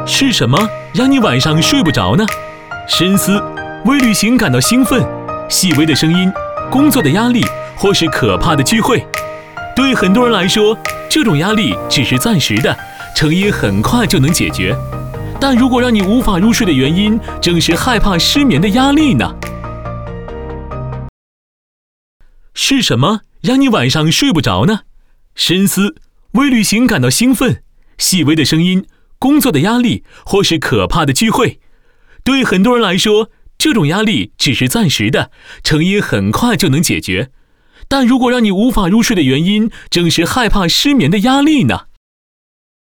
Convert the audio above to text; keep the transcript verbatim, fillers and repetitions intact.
是什么让你晚上睡不着呢？深思，为旅行感到兴奋，细微的声音，工作的压力，或是可怕的聚会。对很多人来说，这种压力只是暂时的，成因很快就能解决。但如果让你无法入睡的原因正是害怕失眠的压力呢？是什么让你晚上睡不着呢？深思，为旅行感到兴奋，细微的声音，工作的压力，或是可怕的聚会。对很多人来说，这种压力只是暂时的，成因很快就能解决。但如果让你无法入睡的原因正是害怕失眠的压力呢？